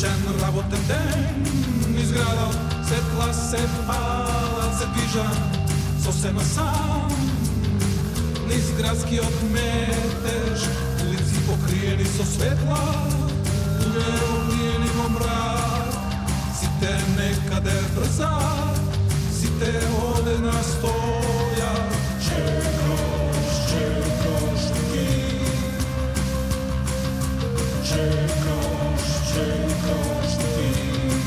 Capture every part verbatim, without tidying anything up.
Uličen raboten den, iz grada svetla se palac se diža, sosema sam, niz gradski odmeteš, ulici pokrijeni so svetla, tuge ugljeni go mrak, si te nekade brza, si te ode nastoja, čekaš, čekaš ti, čekaš, čekaš ti.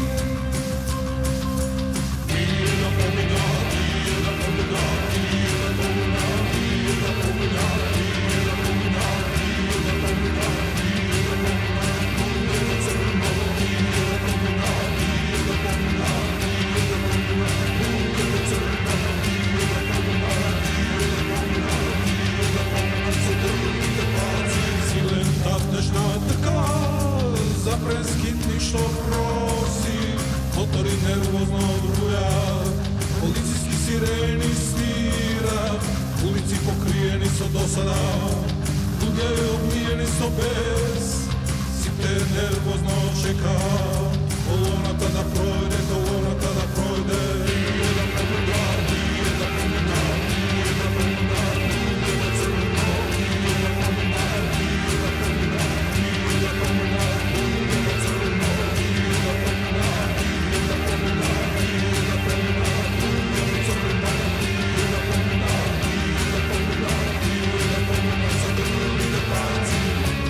Tira pomina, tira pomina, tira pomina, tira pomina, tira pomina, tira pomina, tira pomina, pomina crno, tira pomina, tira pomina, tira pomina, pomina crno, tira pomina, tira pomina, tira pomina, crno, paci, silen tapneš na trka, zapre skitnik što prosi, motori nervozno bruja, policijski sireni svira, ulici pokrijeni so dosada, duge oblijeni so bez, si te nervozno čeka, kolona tada projde, kolona tada projde, nije da pomena, nije da pomena, nije da pomena, nije da crno, nije da pomena, nije da pomena, nije da pomena, nije da crno, nije da pomena, nije da pomena, nije da pomena, nije da crno, nije da pomena, nije da pomena, nije da pomena, zadrli da paci.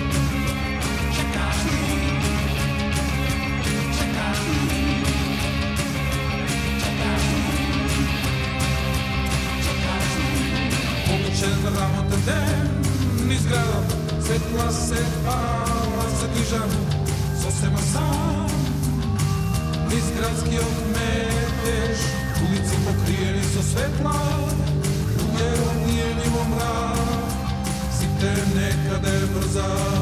Čekaš li, čekaš li, čekaš li, čekaš li. Uličen ramotan den, niz grada svetla se pala se diža, sosema sam, niz gradski odmeteš, ulici pokrijeni so svetla, duge oblijeni vo mrak, si te nekade brza,